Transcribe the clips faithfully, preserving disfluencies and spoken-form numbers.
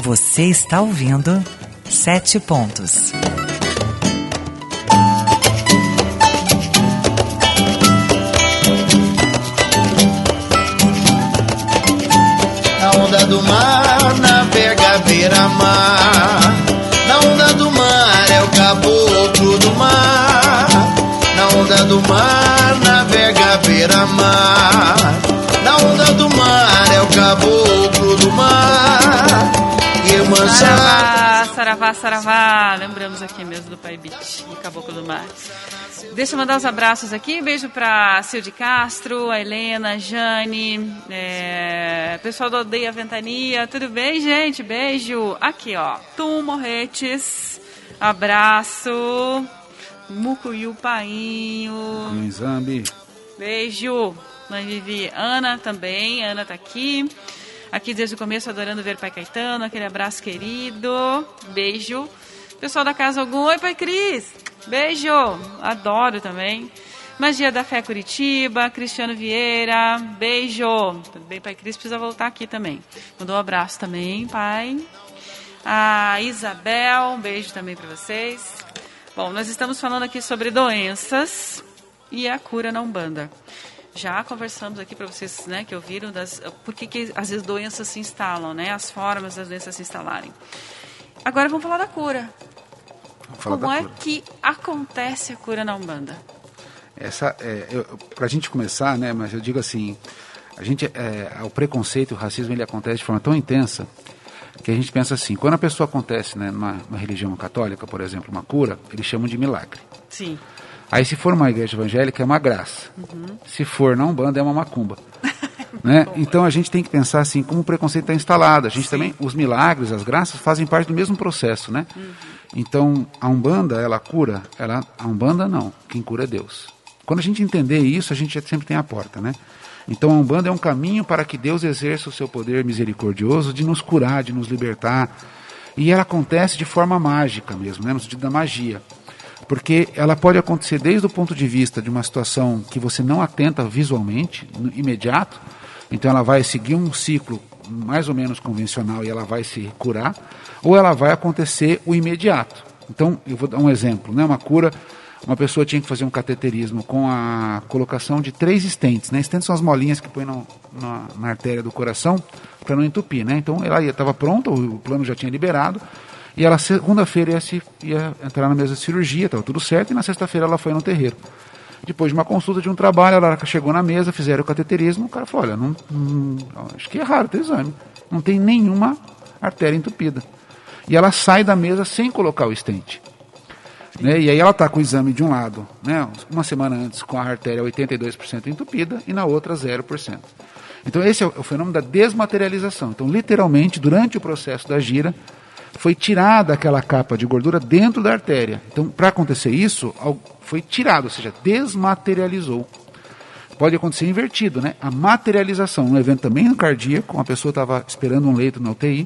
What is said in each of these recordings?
Você está ouvindo Sete Pontos. Na onda do mar, navega beira-mar. Na onda do mar é o caboclo do mar. Na onda do mar, navega beira-mar. Na onda do mar é o caboclo do mar. Irmã Saravá, saravá, saravá. Lembramos aqui mesmo do Pai Beat e Caboclo do Mar. Deixa eu mandar os abraços aqui. Beijo pra Cilde Castro, a Helena, a Jane, é... pessoal do Aldeia Ventania. Tudo bem, gente? Beijo. Aqui, ó. Tum Morretes. Abraço. Mucuyu Painho. Zambi. Beijo. Mãe Vivi. Ana também. Ana tá aqui. Aqui desde o começo, adorando ver Pai Caetano. Aquele abraço querido. Beijo. Pessoal da Casa Algum. Oi, Pai Cris. Beijo. Adoro também. Magia da Fé Curitiba. Cristiano Vieira. Beijo. Tudo bem, Pai Cris? Precisa voltar aqui também. Mandou um abraço também, pai. A Isabel. Um beijo também para vocês. Bom, nós estamos falando aqui sobre doenças e a cura na Umbanda. Já conversamos aqui para vocês, né, que ouviram das, por que, que às vezes doenças se instalam, né, as formas das doenças se instalarem. Agora vamos falar da cura. Como é cura. Que acontece a cura na Umbanda? Essa, é, para a gente começar, né, mas eu digo assim, a gente, é, o preconceito, o racismo, ele acontece de forma tão intensa que a gente pensa assim, quando a pessoa acontece, né, numa, numa religião católica, por exemplo, uma cura, eles chamam de milagre. Sim. Aí se for uma igreja evangélica é uma graça. Uhum. Se for na Umbanda é uma macumba. Né? Então a gente tem que pensar assim, como o preconceito está instalado. A gente Sim. também, os milagres, as graças fazem parte do mesmo processo, né? Uhum. Então a Umbanda, ela cura, ela, a Umbanda não, quem cura é Deus. Quando a gente entender isso, a gente sempre tem a porta, né? Então a Umbanda é um caminho para que Deus exerça o seu poder misericordioso de nos curar, de nos libertar. E ela acontece de forma mágica mesmo, né? No sentido da magia. Porque ela pode acontecer desde o ponto de vista de uma situação que você não atenta visualmente, no imediato, então ela vai seguir um ciclo mais ou menos convencional e ela vai se curar, ou ela vai acontecer o imediato. Então, eu vou dar um exemplo, né? Uma cura, uma pessoa tinha que fazer um cateterismo com a colocação de três stents, né? Stents são as molinhas que põem no, na, na artéria do coração para não entupir, né? Então ela estava pronta, o plano já tinha liberado, e ela, segunda-feira, ia, se, ia entrar na mesa de cirurgia, estava tudo certo, e na sexta-feira ela foi no terreiro. Depois de uma consulta de um trabalho, ela chegou na mesa, fizeram o cateterismo, o cara falou, olha, não, não, acho que é raro ter exame, não tem nenhuma artéria entupida. E ela sai da mesa sem colocar o stent. Né? E aí ela está com o exame de um lado, né? Uma semana antes com a artéria oitenta e dois por cento entupida, e na outra zero por cento. Então esse é o, é o fenômeno da desmaterialização. Então, literalmente, durante o processo da gira, foi tirada aquela capa de gordura dentro da artéria. Então, para acontecer isso, foi tirado, ou seja, desmaterializou. Pode acontecer invertido, né? A materialização, um evento também no cardíaco, uma pessoa estava esperando um leito na U T I,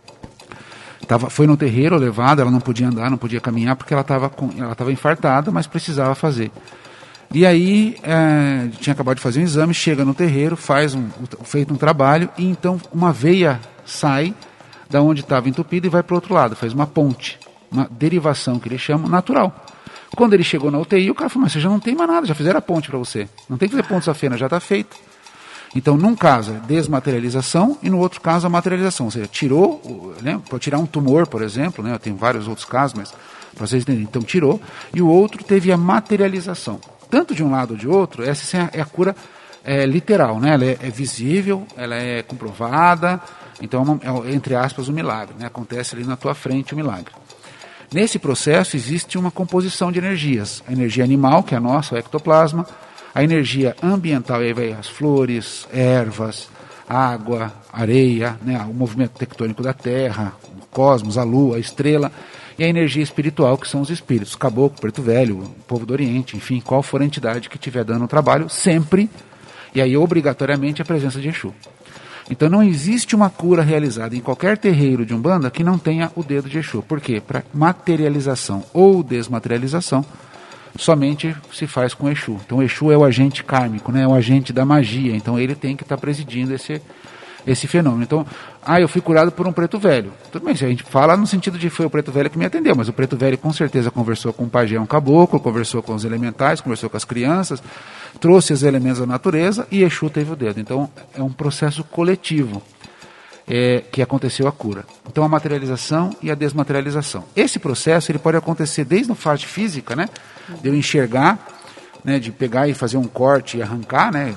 tava, foi no terreiro levada, ela não podia andar, não podia caminhar, porque ela estava ela estava infartada, mas precisava fazer. E aí, é, tinha acabado de fazer um exame, chega no terreiro, faz um, feito um trabalho, e então uma veia sai da onde estava entupido e vai para o outro lado, faz uma ponte, uma derivação que eles chamam natural. Quando ele chegou na U T I, o cara falou, mas você já não tem mais nada, já fizeram a ponte para você, não tem que fazer ponte safena, já está feito. Então, num caso, é desmaterialização, e no outro caso, a materialização, ou seja, tirou, né, para tirar um tumor, por exemplo, né, tem vários outros casos, mas para vocês entenderem, então tirou, e o outro teve a materialização. Tanto de um lado ou de outro, essa é a, é a cura é, literal, né, ela é, é visível, ela é comprovada. Então, é, entre aspas, um milagre, né? Acontece ali na tua frente o milagre. Nesse processo existe uma composição de energias. A energia animal, que é a nossa, o ectoplasma, a energia ambiental, aí vai as flores, ervas, água, areia, né? O movimento tectônico da Terra, o cosmos, a lua, a estrela, e a energia espiritual, que são os espíritos, caboclo, preto velho, o povo do Oriente, enfim, qual for a entidade que estiver dando o trabalho, sempre, e aí obrigatoriamente a presença de Exu. Então não existe uma cura realizada em qualquer terreiro de Umbanda que não tenha o dedo de Exu. Por quê? Para materialização ou desmaterialização, somente se faz com Exu. Então Exu é o agente kármico, né? É o agente da magia. Então ele tem que estar presidindo esse, esse fenômeno. Então, ah, eu fui curado por um preto velho. Tudo bem, se a gente fala no sentido de foi o preto velho que me atendeu, mas o preto velho com certeza conversou com o pajé, um caboclo, conversou com os elementais, conversou com as crianças, trouxe os elementos da natureza e Exu teve o dedo. Então, é um processo coletivo é, que aconteceu a cura. Então, a materialização e a desmaterialização. Esse processo ele pode acontecer desde a fase física, né, de eu enxergar, né, de pegar e fazer um corte e arrancar, né,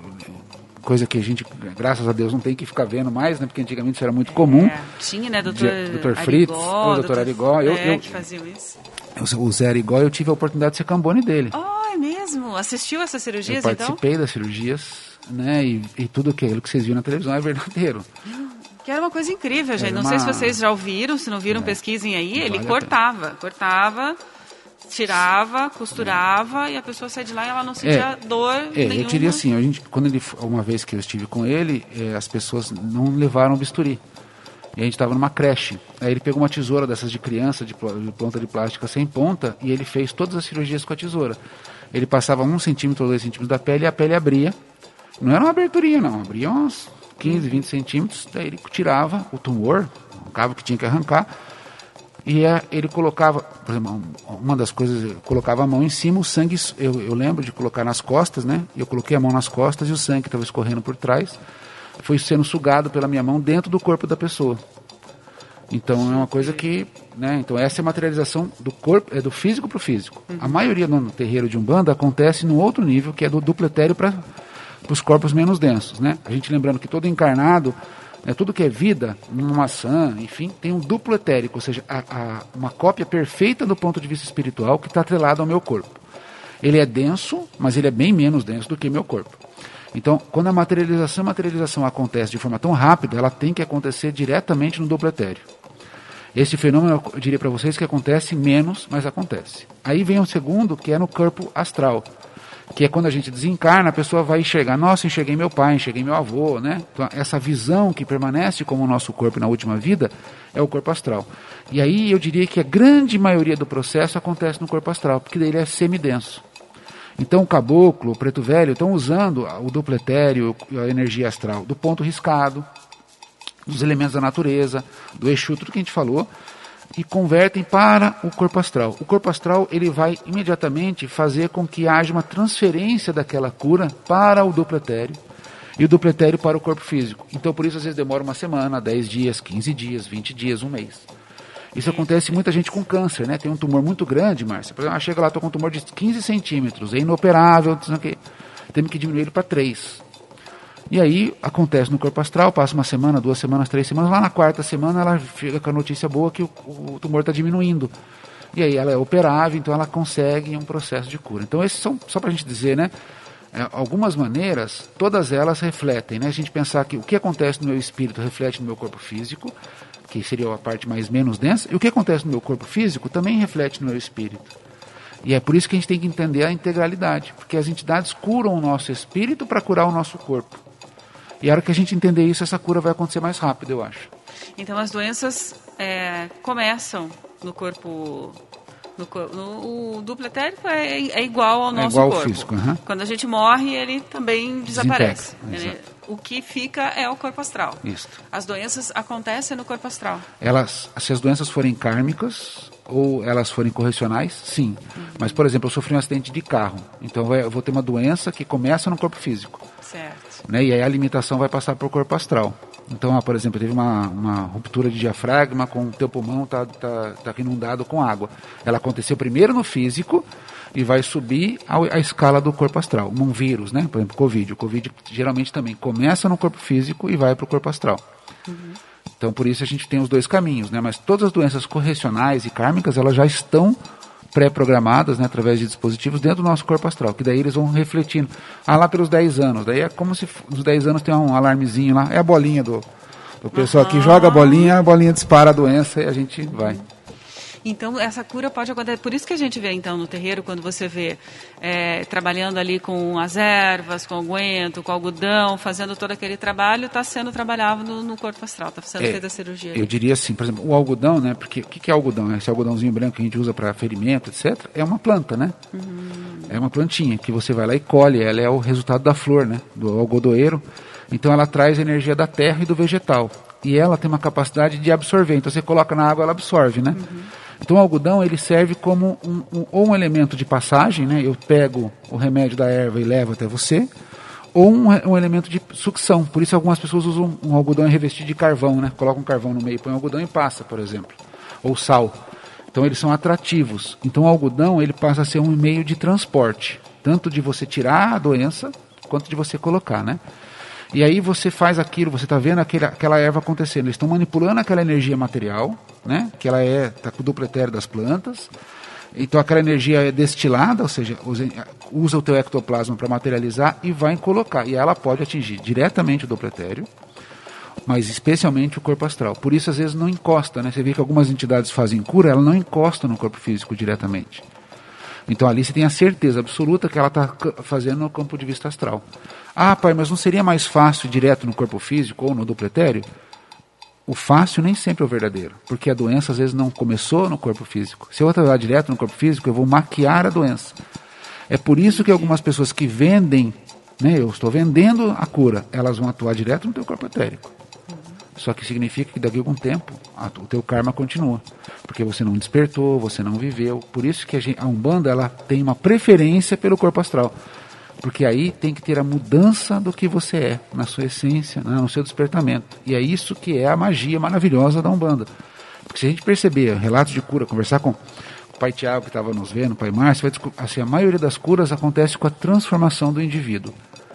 coisa que a gente, graças a Deus, não tem que ficar vendo mais, né, porque antigamente isso era muito comum. É, tinha, né, doutor, doutor Fritz, o doutor Arigó. Eu, é, eu, que faziam isso. Eu, o Zé Arigó, eu tive a oportunidade de ser cambone dele. Oh, é mesmo? Assistiu essas cirurgias, eu então? participei das cirurgias, né, e, e tudo aquilo que vocês viram na televisão é verdadeiro. Que era uma coisa incrível, gente. Era não uma... sei se vocês já ouviram, se não viram, é. pesquisem aí. Ele vale cortava, cortava... tirava, costurava e a pessoa sai de lá e ela não sentia é, dor é, nenhuma. Eu diria assim, a gente, quando ele, uma vez que eu estive com ele, é, as pessoas não levaram bisturi. E a gente estava numa creche. Aí ele pegou uma tesoura dessas de criança, de, de ponta de plástica sem ponta, e ele fez todas as cirurgias com a tesoura. Ele passava um centímetro ou dois centímetros da pele e a pele abria. Não era uma aberturinha, não. Abria uns quinze, vinte centímetros, daí ele tirava o tumor, o cabo que tinha que arrancar, e ele colocava, por exemplo, uma das coisas, ele colocava a mão em cima, o sangue, eu, eu lembro de colocar nas costas, né? Eu coloquei a mão nas costas e o sangue estava escorrendo por trás, foi sendo sugado pela minha mão dentro do corpo da pessoa. Então é uma coisa que, né? Então essa é a materialização do corpo, é do físico para o físico. Uhum. A maioria no terreiro de Umbanda acontece no outro nível, que é do duplo etéreo para os corpos menos densos, né? A gente lembrando que todo encarnado, é, tudo que é vida, uma maçã, enfim, tem um duplo etérico, ou seja, a, a, uma cópia perfeita do ponto de vista espiritual que está atrelado ao meu corpo. Ele é denso, mas ele é bem menos denso do que meu corpo. Então, quando a materialização a materialização acontece de forma tão rápida, ela tem que acontecer diretamente no duplo etéreo. Esse fenômeno, eu diria para vocês que acontece menos, mas acontece. Aí vem o segundo, que é no corpo astral, que é quando a gente desencarna, a pessoa vai enxergar, nossa, enxerguei meu pai, enxerguei meu avô, né? Então, essa visão que permanece como o nosso corpo na última vida é o corpo astral. E aí eu diria que a grande maioria do processo acontece no corpo astral, porque daí ele é semidenso. Então o caboclo, o preto velho, estão usando o duplo etéreo, a energia astral, do ponto riscado, dos elementos da natureza, do Exu, tudo que a gente falou, e convertem para o corpo astral. O corpo astral ele vai imediatamente fazer com que haja uma transferência daquela cura para o duplo etéreo e o duplo etéreo para o corpo físico. Então por isso às vezes demora uma semana, dez dias, quinze dias, vinte dias, um mês. Isso acontece muita gente com câncer, né? Tem um tumor muito grande, Márcia. Por exemplo, chega lá, estou com um tumor de quinze centímetros, é inoperável, temos que diminuir ele para três. E aí acontece no corpo astral, passa uma semana, duas semanas, três semanas, lá na quarta semana ela chega com a notícia boa que o, o tumor está diminuindo. E aí ela é operável, então ela consegue um processo de cura. Então esses são, só para a gente dizer, né, é, algumas maneiras, todas elas refletem, né, a gente pensar que o que acontece no meu espírito reflete no meu corpo físico, que seria a parte mais menos densa, e o que acontece no meu corpo físico também reflete no meu espírito. E é por isso que a gente tem que entender a integralidade, porque as entidades curam o nosso espírito para curar o nosso corpo. E a hora que a gente entender isso, essa cura vai acontecer mais rápido, eu acho. Então as doenças é, começam no corpo... No, no, o duplo etérico é, é igual ao nosso é igual corpo. Ao físico, uhum. Quando a gente morre, ele também desaparece. Desintegra, ele, o que fica é o corpo astral. Isso. As doenças acontecem no corpo astral. Elas, se as doenças forem kármicas ou elas forem correcionais, sim. Uhum. Mas, por exemplo, eu sofri um acidente de carro. Então eu vou ter uma doença que começa no corpo físico. Certo. Né? E aí a alimentação vai passar para o corpo astral. Então, por exemplo, teve uma, uma ruptura de diafragma, com o teu pulmão está tá, tá inundado com água. Ela aconteceu primeiro no físico e vai subir a, a escala do corpo astral. Um vírus, né? Por exemplo, Covid. O Covid geralmente também começa no corpo físico e vai para o corpo astral. Uhum. Então, por isso a gente tem os dois caminhos, né? Mas todas as doenças correcionais e kármicas, elas já estão pré-programadas, né, através de dispositivos dentro do nosso corpo astral, que daí eles vão refletindo. Ah, lá pelos dez anos, daí é como se nos dez anos tem um alarmezinho lá, é a bolinha do, do pessoal uhum. que joga a bolinha, a bolinha dispara a doença e a gente vai. Então, essa cura pode acontecer. Por isso que a gente vê, então, no terreiro, quando você vê é, trabalhando ali com as ervas, com o aguento, com o algodão, fazendo todo aquele trabalho, está sendo trabalhado no, no corpo astral, está sendo é, feita a cirurgia. Ali. Eu diria assim, por exemplo, o algodão, né? Porque o que é algodão? Esse algodãozinho branco que a gente usa para ferimento, etcétera, é uma planta, né? Uhum. É uma plantinha que você vai lá e colhe, ela é o resultado da flor, né? Do algodoeiro. Então ela traz energia da terra e do vegetal. E ela tem uma capacidade de absorver. Então você coloca na água, ela absorve, né? Uhum. Então o algodão ele serve como um, um, ou um elemento de passagem, né? Eu pego o remédio da erva e levo até você, ou um, um elemento de sucção. Por isso algumas pessoas usam um algodão revestido de carvão, né? Colocam um carvão no meio, põe um algodão e passa, por exemplo. Ou sal. Então eles são atrativos. Então o algodão ele passa a ser um meio de transporte, tanto de você tirar a doença, quanto de você colocar, né? E aí você faz aquilo, você está vendo aquele, aquela erva acontecendo. Eles estão manipulando aquela energia material, né? Que ela é, está com o duplo etéreo das plantas. Então aquela energia é destilada, ou seja, usa, usa o teu ectoplasma para materializar e vai colocar. E ela pode atingir diretamente o duplo etéreo, mas especialmente o corpo astral. Por isso às vezes não encosta, né? Você vê que algumas entidades fazem cura, ela não encosta no corpo físico diretamente. Então ali você tem a certeza absoluta que ela está fazendo no campo de vista astral. Ah, pai, mas não seria mais fácil direto no corpo físico ou no duplo etéreo? O fácil nem sempre é o verdadeiro, porque a doença às vezes não começou no corpo físico. Se eu trabalhar direto no corpo físico, eu vou maquiar a doença. É por isso que algumas pessoas que vendem, né, eu estou vendendo a cura, elas vão atuar direto no teu corpo etérico. Só que significa que daqui a algum tempo a, o teu karma continua, porque você não despertou, você não viveu. Por isso que a, gente, a Umbanda ela tem uma preferência pelo corpo astral, porque aí tem que ter a mudança do que você é, na sua essência, né, no seu despertamento. E é isso que é a magia maravilhosa da Umbanda. Porque se a gente perceber relatos de cura, conversar com o pai Tiago que estava nos vendo, o pai Márcio, vai descobrir, assim, a maioria das curas acontece com a transformação do indivíduo.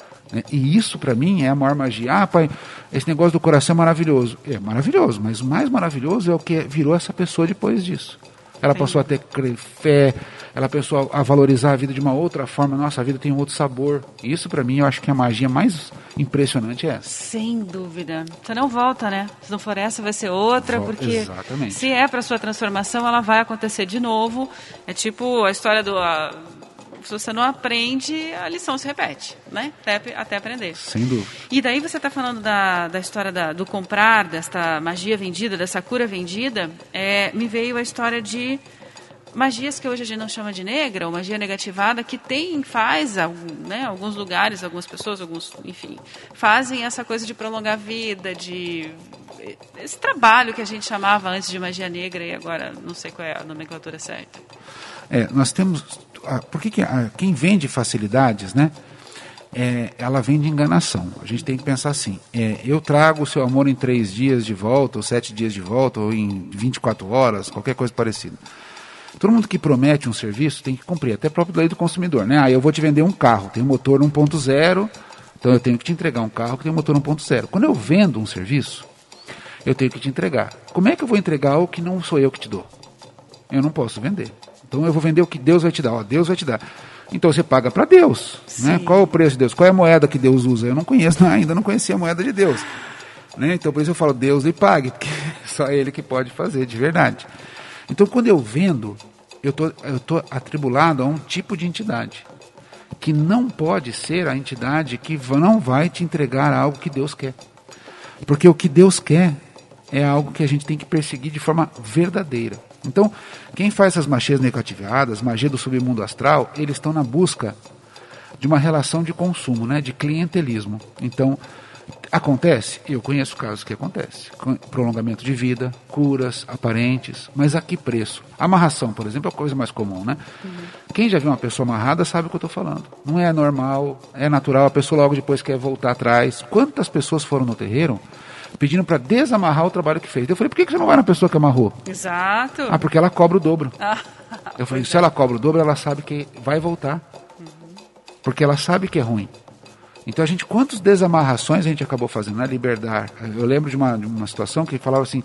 E isso para mim é a maior magia. Ah, pai, esse negócio do coração é maravilhoso. É maravilhoso, mas o mais maravilhoso é o que virou essa pessoa depois disso. Ela Sim. passou a ter fé, ela passou a valorizar a vida de uma outra forma. Nossa, a vida tem um outro sabor. Isso para mim eu acho que a magia mais impressionante é essa. Sem dúvida. Você não volta, né? Se não for essa, vai ser outra, Vol- porque Exatamente. Se é para sua transformação, ela vai acontecer de novo. É tipo a história do... A... Se você não aprende, a lição se repete, né? Até, até aprender. Sem dúvida. E daí você está falando da, da história da, do comprar, desta magia vendida, dessa cura vendida. É, me veio a história de magias que hoje a gente não chama de negra, ou magia negativada, que tem, faz, né, alguns lugares, algumas pessoas, alguns, enfim, fazem essa coisa de prolongar a vida, de... esse trabalho que a gente chamava antes de magia negra e agora não sei qual é a nomenclatura certa. É, nós temos... Por que, que a, quem vende facilidades, né? É, ela vende enganação. A gente tem que pensar assim, é, eu trago o seu amor em três dias de volta, ou sete dias de volta, ou em vinte e quatro horas, qualquer coisa parecida. Todo mundo que promete um serviço tem que cumprir, até a própria lei do consumidor, né? Ah, eu vou te vender um carro, tem um motor um ponto zero, então eu tenho que te entregar um carro que tem um motor um ponto zero. Quando eu vendo um serviço, eu tenho que te entregar. Como é que eu vou entregar o que não sou eu que te dou? Eu não posso vender. Então eu vou vender o que Deus vai te dar. Ó, Deus vai te dar. Então você paga para Deus. Né? Qual é o preço de Deus? Qual é a moeda que Deus usa? Eu não conheço, ainda não conhecia a moeda de Deus. Né? Então por isso eu falo, Deus lhe pague, porque só Ele que pode fazer de verdade. Então quando eu vendo, eu tô, eu tô atribulado a um tipo de entidade, que não pode ser a entidade que não vai te entregar algo que Deus quer. Porque o que Deus quer é algo que a gente tem que perseguir de forma verdadeira. Então, quem faz essas magias negativadas, magia do submundo astral, eles estão na busca de uma relação de consumo, né, de clientelismo. Então, acontece? Eu conheço casos que acontece. Prolongamento de vida, curas aparentes, mas a que preço? Amarração, por exemplo, é a coisa mais comum, né? Uhum. Quem já viu uma pessoa amarrada sabe o que eu estou falando. Não é normal, é natural, a pessoa logo depois quer voltar atrás. Quantas pessoas foram no terreiro pedindo para desamarrar o trabalho que fez? Eu falei, por que você não vai na pessoa que amarrou? Exato. Ah, porque ela cobra o dobro. Ah, eu falei, se é. ela cobra o dobro, ela sabe que vai voltar. Uhum. Porque ela sabe que é ruim. Então a gente, quantas desamarrações a gente acabou fazendo, né? Liberdade. Eu lembro de uma, de uma situação que falava assim,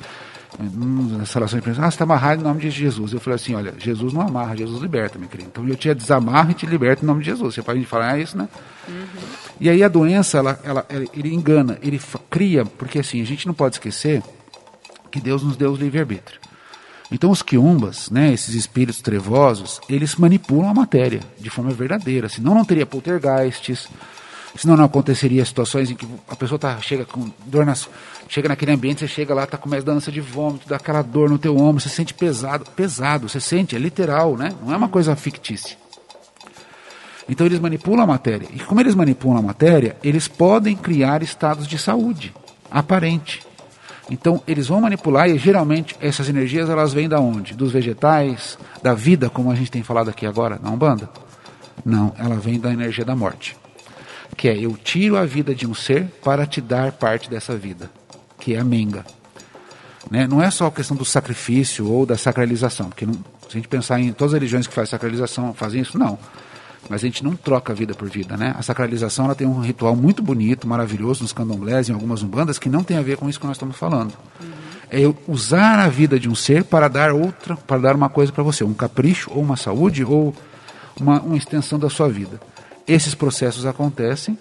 nas relações de ah, você está amarrado em nome de Jesus. Eu falei assim, olha, Jesus não amarra, Jesus liberta, meu querido. Então eu te desamarro e te liberto em nome de Jesus. Você pode falar isso, né? Uhum. E aí a doença, ela, ela, ele engana, ele cria, porque assim, a gente não pode esquecer que Deus nos deu o livre-arbítrio. Então os quiumbas, né, esses espíritos trevosos, eles manipulam a matéria de forma verdadeira, senão não teria poltergeists, senão não aconteceria situações em que a pessoa tá, chega com dor nas, chega naquele ambiente, você chega lá, tá com mais ânsia de vômito, dá aquela dor no teu ombro, você sente pesado, pesado, você sente, é literal, né? Não é uma coisa fictícia. Então eles manipulam a matéria. E como eles manipulam a matéria, eles podem criar estados de saúde aparente. Então eles vão manipular e geralmente essas energias elas vêm da onde? Dos vegetais, da vida, como a gente tem falado aqui agora na Umbanda? Não, ela vem da energia da morte. Que é, eu tiro a vida de um ser para te dar parte dessa vida, que é a menga. Né? Não é só a questão do sacrifício ou da sacralização, porque não, se a gente pensar em todas as religiões que fazem sacralização, fazem isso, não. Mas a gente não troca vida por vida, né? A sacralização ela tem um ritual muito bonito, maravilhoso nos candomblés, em algumas umbandas, que não tem a ver com isso que nós estamos falando. Uhum. É eu usar a vida de um ser para dar outra, para dar uma coisa para você, um capricho, ou uma saúde, ou uma, uma extensão da sua vida. Esses processos acontecem,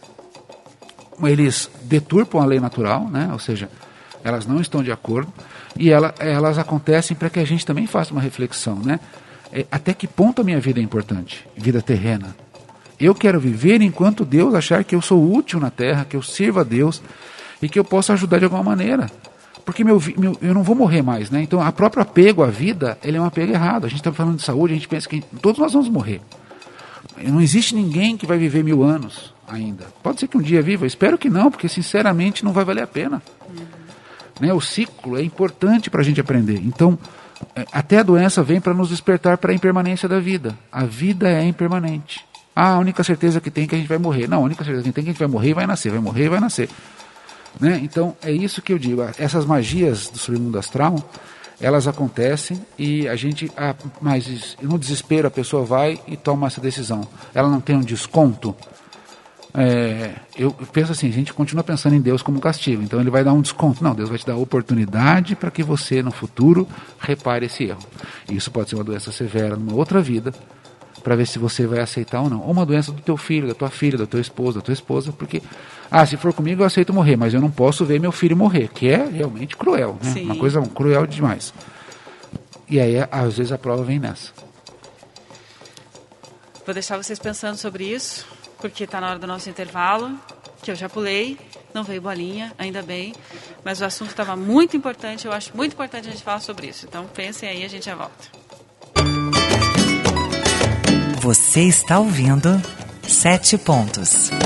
eles deturpam a lei natural, né? Ou seja, elas não estão de acordo, e ela, elas acontecem para que a gente também faça uma reflexão, né? Até que ponto a minha vida é importante? Vida terrena. Eu quero viver enquanto Deus achar que eu sou útil na Terra, que eu sirva a Deus e que eu possa ajudar de alguma maneira. Porque meu, meu, eu não vou morrer mais, né? Então, a próprio apego à vida, ele é um apego errado. A gente está falando de saúde, a gente pensa que todos nós vamos morrer. Não existe ninguém que vai viver mil anos ainda. Pode ser que um dia viva, eu espero que não, porque sinceramente não vai valer a pena. Uhum. Né? O ciclo é importante para a gente aprender. Então, até a doença vem para nos despertar para a impermanência da vida. A vida é impermanente. Ah, a única certeza que tem é que a gente vai morrer. Não, a única certeza que tem é que a gente vai morrer e vai nascer. Vai morrer e vai nascer. Né? Então, é isso que eu digo. Essas magias do submundo astral, elas acontecem e a gente, ah, mas no desespero, a pessoa vai e toma essa decisão. Ela não tem um desconto. É, eu penso assim, a gente continua pensando em Deus como castigo, então ele vai dar um desconto. Não, Deus vai te dar oportunidade para que você no futuro repare esse erro. Isso pode ser uma doença severa numa outra vida, para ver se você vai aceitar ou não. Ou uma doença do teu filho, da tua filha, do teu esposo, da tua esposa, porque, ah, se for comigo eu aceito morrer, mas eu não posso ver meu filho morrer, que é realmente cruel, né? Uma coisa cruel demais. E aí, às vezes, a prova vem nessa. Vou deixar vocês pensando sobre isso, porque está na hora do nosso intervalo, que eu já pulei, não veio bolinha, ainda bem, mas o assunto estava muito importante, eu acho muito importante a gente falar sobre isso. Então pensem aí, a gente já volta. Você está ouvindo Sete Pontos.